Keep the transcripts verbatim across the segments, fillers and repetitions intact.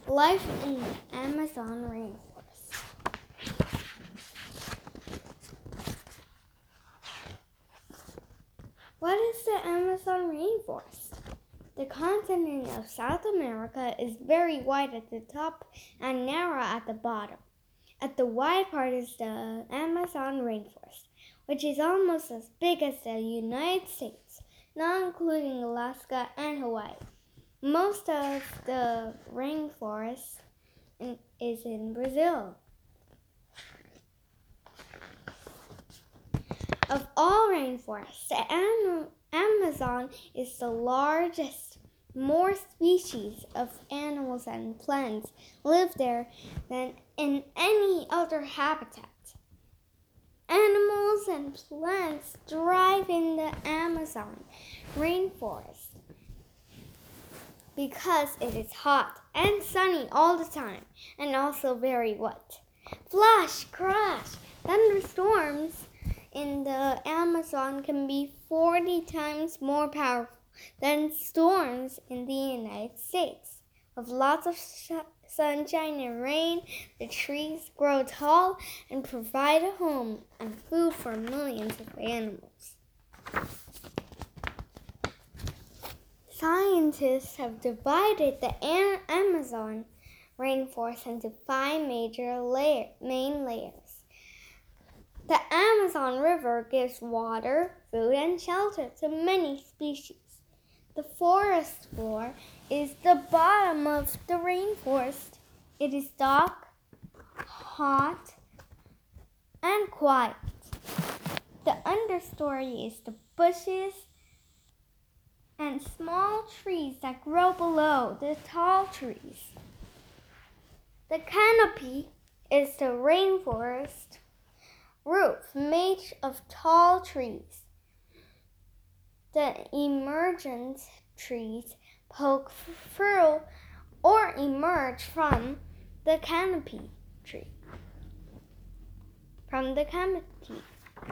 Life in the Amazon rainforest. What is the Amazon rainforest? The continent of South America is very wide at the top and narrow at the bottom. At the wide part is the Amazon rainforest, which is almost as big as the United States, not including Alaska and Hawaii. Most of the rainforest in, is in Brazil. Of all rainforests, the Am- Amazon is the largest. More species of animals and plants live there than in any other habitat. Animals and plants thrive in the Amazon rainforest because it is hot and sunny all the time and also very wet. Flash, crash, thunderstorms in the Amazon can be forty times more powerful than storms in the United States. With lots of sh- sunshine and rain, the trees grow tall and provide a home and food for millions of animals. Scientists have divided the Am- Amazon rainforest into five major layer- main layers. The Amazon River gives water, food, and shelter to many species. The forest floor is the bottom of the rainforest. It is dark, hot, and quiet. The understory is the bushes and small trees that grow below the tall trees. The canopy is the rainforest roof made of tall trees. The emergent trees poke through or emerge from the canopy tree. From the canopy.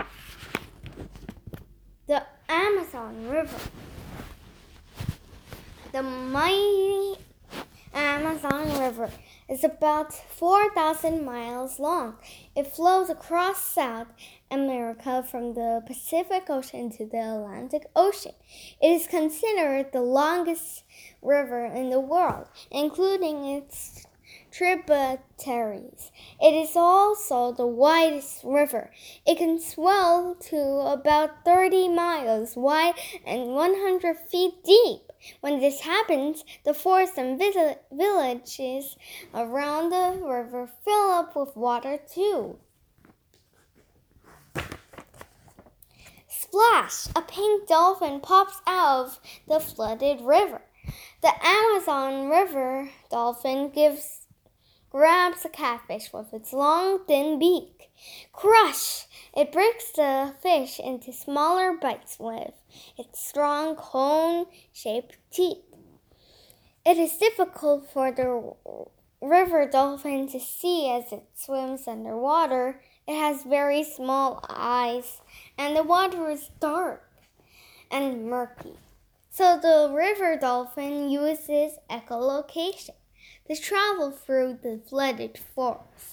The Amazon River. The mighty Amazon River is about four thousand miles long. It flows across South America from the Pacific Ocean to the Atlantic Ocean. It is considered the longest river in the world, including its tributaries. It is also the widest river. It can swell to about thirty miles wide and one hundred feet deep. When this happens, the forests and villages around the river fill up with water too. Splash! A pink dolphin pops out of the flooded river. The Amazon River dolphin gives grabs a catfish with its long, thin beak. Crush! It breaks the fish into smaller bites with its strong cone-shaped teeth. It is difficult for the river dolphin to see as it swims underwater. It has very small eyes, and the water is dark and murky. So the river dolphin uses echolocation to travel through the flooded forest.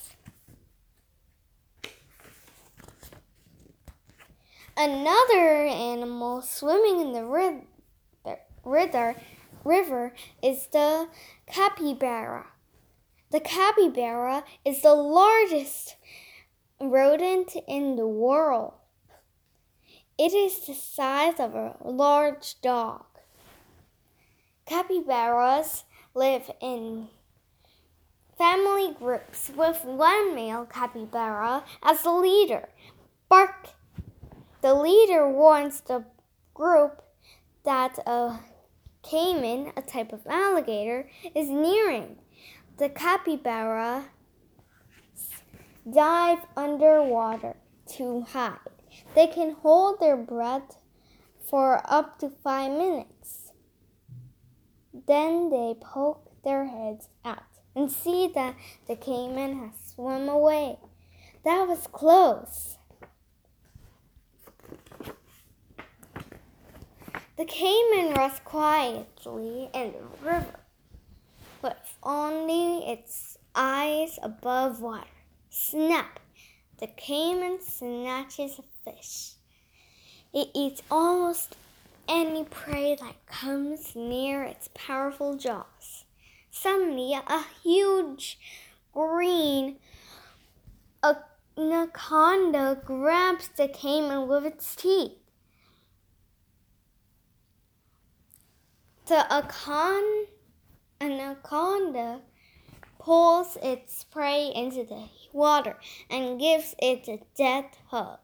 Another animal swimming in the river, river is the capybara. The capybara is the largest rodent in the world. It is the size of a large dog. Capybaras live in family groups with one male capybara as the leader. Bark! The leader warns the group that a caiman, a type of alligator, is nearing. The capybaras dive underwater to hide. They can hold their breath for up to five minutes. Then they poke their heads out and see that the caiman has swum away. That was close. The caiman rests quietly in the river. with only its eyes above water. Snap! The caiman snatches a fish. It eats almost any prey that comes near its powerful jaws. Suddenly, a huge green anaconda grabs the caiman with its teeth. The acon- anaconda pulls its prey into the water and gives it a death hug.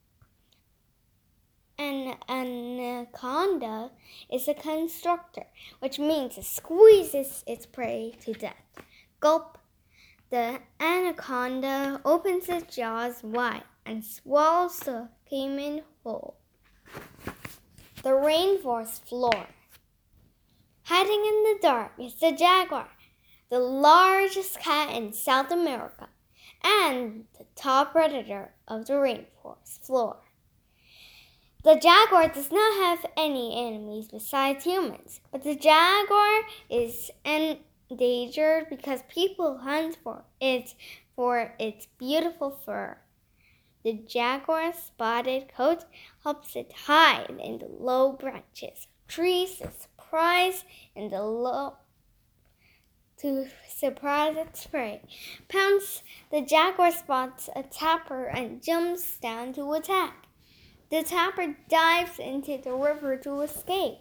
An anaconda is a constrictor, which means it squeezes its prey to death. Gulp! The anaconda opens its jaws wide and swallows the caiman whole. The rainforest floor. Hiding in the dark is the jaguar, the largest cat in South America, and the top predator of the rainforest floor. The jaguar does not have any enemies besides humans, but the jaguar is endangered because people hunt for it for its beautiful fur. The jaguar's spotted coat helps it hide in the low branches of trees and surprise in the low to surprise its prey. Pounce! The jaguar spots a tapir and jumps down to attack. The tapir dives into the river to escape.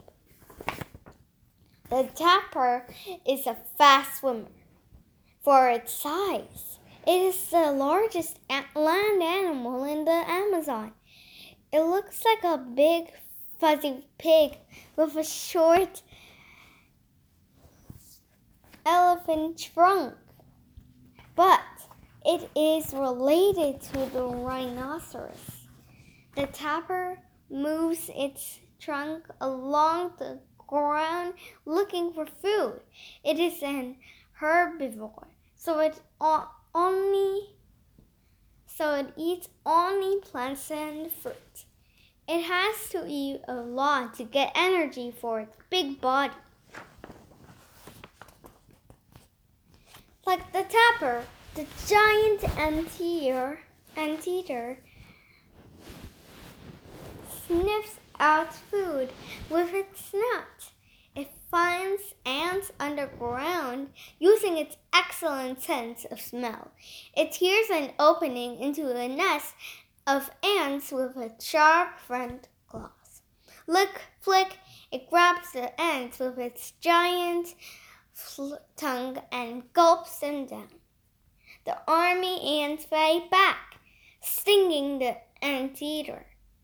The tapir is a fast swimmer. For its size, it is the largest land animal in the Amazon. It looks like a big fuzzy pig with a short elephant trunk, but it is related to the rhinoceros. The tapir moves its trunk along the ground looking for food. It is an herbivore, so it only so it eats only plants and fruit. It has to eat a lot to get energy for its big body. Like the tapir, the giant anteater, anteater sniffs out food with its snout. It finds ants underground using its excellent sense of smell. It tears an opening into a nest of ants with its sharp front claws. Lick, flick, it grabs the ants with its giant tongue and gulps them down. The army ants fight back, stinging the anteater.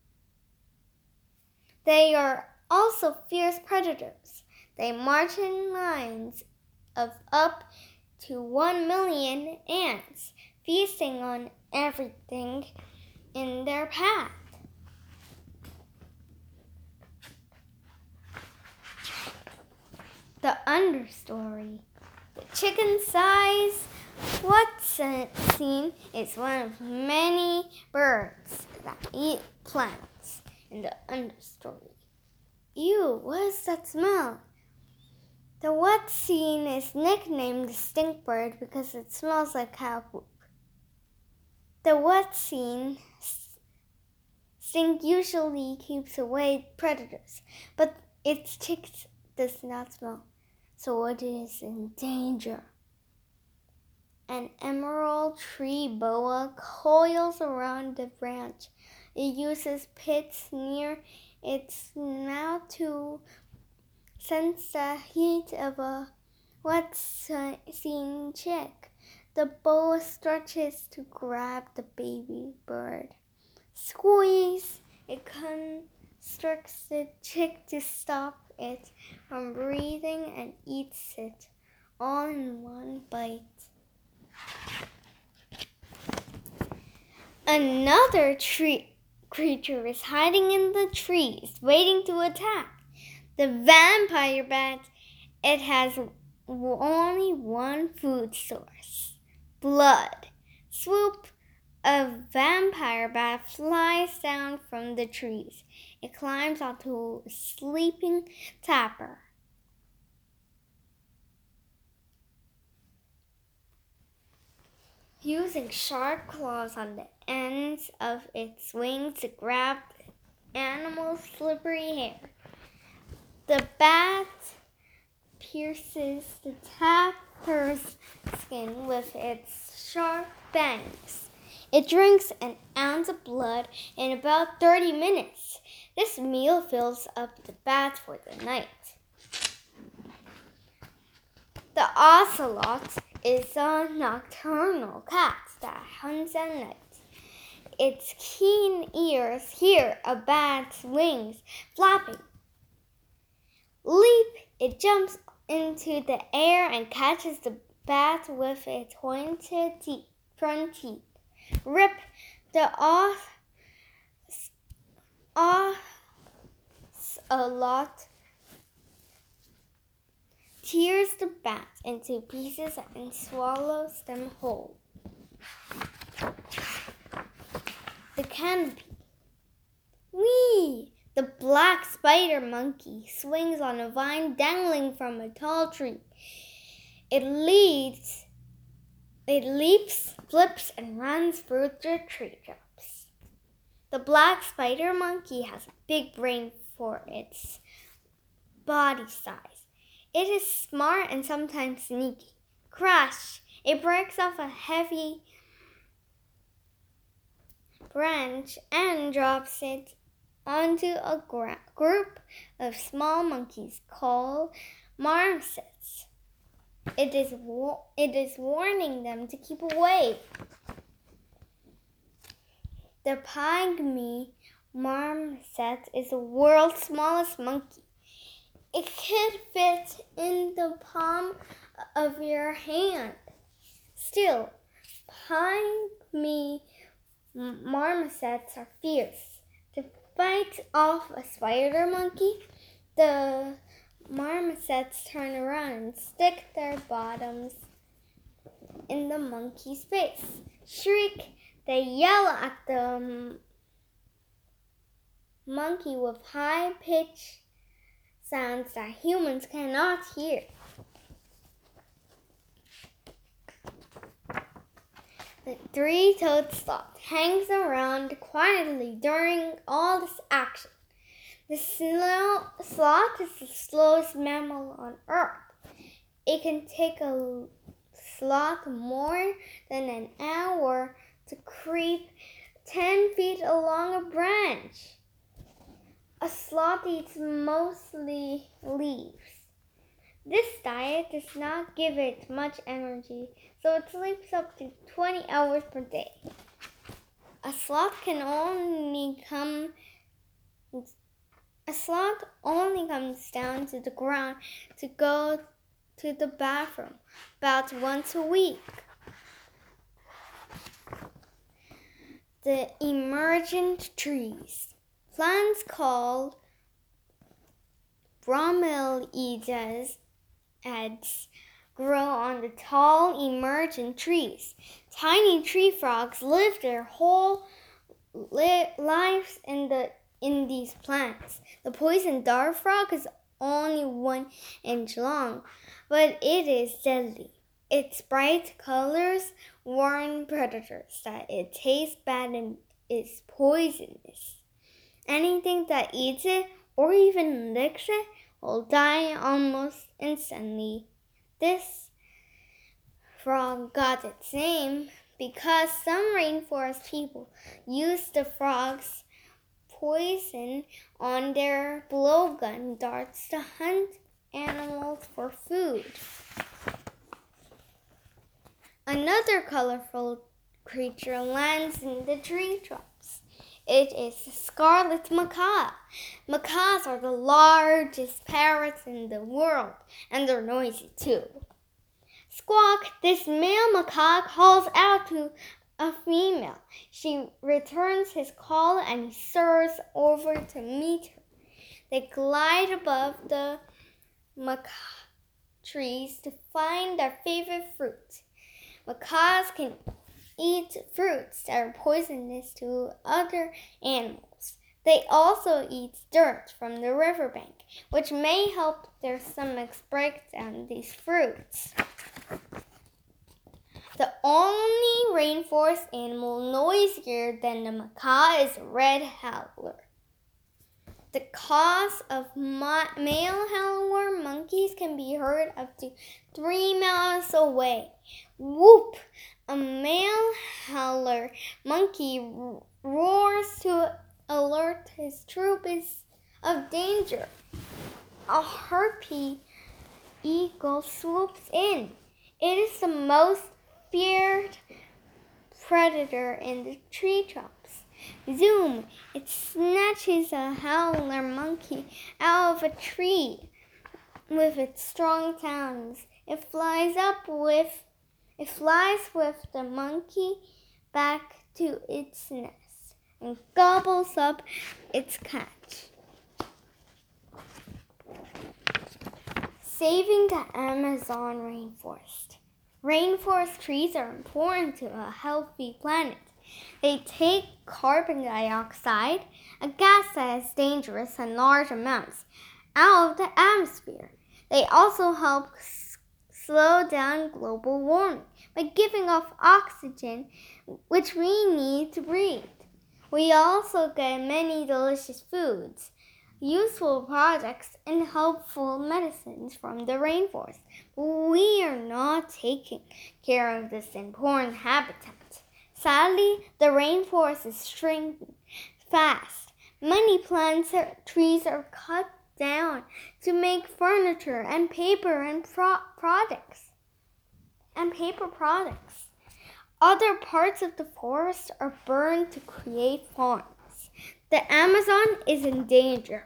They are also fierce predators. They march in lines of up to one million ants, feasting on everything in their path. The understory. The chicken-sized Watson is one of many birds that eat plants in the understory. Ew, what is that smell? The Watson is nicknamed the stink bird because it smells like cow poop. The Watson stink usually keeps away predators, but its chicks does not smell, so it is in danger. An emerald tree boa coils around the branch. It uses pits near its snout to sense the heat of a Watson chick. The boa stretches to grab the baby bird. Squeeze! It constricts the chick to stop it from breathing and eats it all in one bite. Another tree creature is hiding in the trees, waiting to attack. The vampire bat. It has only one food source: blood. Swoop! A vampire bat flies down from the trees. It climbs onto a sleeping tapir. using sharp claws on the ends of its wings to grab the animal's slippery hair. The bat pierces the tapir's skin with its sharp fangs. It drinks an ounce of blood in about thirty minutes. This meal fills up the bat for the night. The ocelot is a nocturnal cat that hunts at night. Its keen ears hear a bat's wings flapping. Leap! It jumps into the air and catches the bat with its pointed teeth, front teeth. Rip! The ocelot tears the bat into pieces and swallows them whole. The canopy. Whee! The black spider monkey swings on a vine dangling from a tall tree. It leads, it leaps, flips, and runs through the treetops. The black spider monkey has a big brain for its body size. It is smart and sometimes sneaky. Crash! It breaks off a heavy branch and drops it onto a gra- group of small monkeys called marmosets. It is, wa- it is warning them to keep away. The pygmy marmoset is the world's smallest monkey. It could fit in the palm of your hand. Still, pygmy marmosets are fierce. To fight off a spider monkey, the marmosets turn around and stick their bottoms in the monkey's face. Shriek! They yell at the monkey with high-pitched sounds that humans cannot hear. The three-toed sloth hangs around quietly during all this action. The slow, sloth is the slowest mammal on Earth. It can take a sloth more than an hour to creep ten feet along a branch. A sloth eats mostly leaves. This diet does not give it much energy, so it sleeps up to twenty hours per day. A sloth can only come a sloth only comes down to the ground to go to the bathroom about once a week. The emergent trees. Plants called bromeliads grow on the tall emergent trees. Tiny tree frogs live their whole li- lives in the in these plants. The poison dart frog is only one inch long, but it is deadly. Its bright colors warn predators that it tastes bad and is poisonous. Anything that eats it or even licks it will die almost instantly. This frog got its name because some rainforest people use the frog's poison on their blowgun darts to hunt animals for food. Another colorful creature lands in the treetops. It is the scarlet macaw. Macaws are the largest parrots in the world, and they're noisy too. Squawk! This male macaw calls out to a female. She returns his call and he soars over to meet her. They glide above the macaw trees to find their favorite fruit. Macaws can eat fruits that are poisonous to other animals. They also eat dirt from the riverbank, which may help their stomachs break down these fruits. The only rainforest animal noisier than the macaw is a red howler. The calls of male howler monkeys can be heard up to three miles away. Whoop! A male howler monkey roars to alert his troop of danger. A harpy eagle swoops in. It is the most feared predator in the treetops. Zoom! It snatches a howler monkey out of a tree with its strong talons. It flies up with it flies with the monkey back to its nest and gobbles up its catch. Saving the Amazon rainforest. Rainforest trees are important to a healthy planet. They take carbon dioxide, a gas that is dangerous in large amounts, out of the atmosphere. They also help s- slow down global warming by giving off oxygen, which we need to breathe. We also get many delicious foods, useful products, and helpful medicines from the rainforest. But we are not taking care of this important habitat. Sadly, the rainforest is shrinking fast. Many plants and trees are cut down to make furniture and paper and pro- products and paper products. Other parts of the forest are burned to create farms. The Amazon is in danger.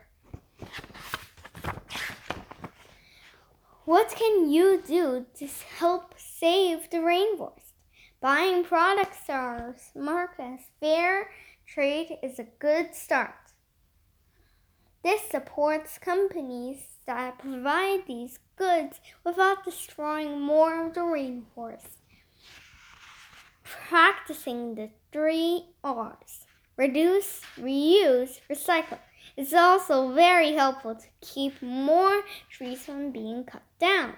What can you do to help save the rainforest? Buying products that are marked as fair trade is a good start. This supports companies that provide these goods without destroying more of the rainforest. Practicing the three R's, reduce, reuse, recycle, is also very helpful to keep more trees from being cut down.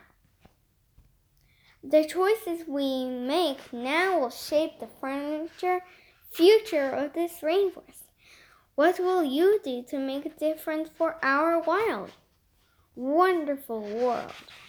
The choices we make now will shape the furniture future of this rainforest. What will you do to make a difference for our wild, wonderful world?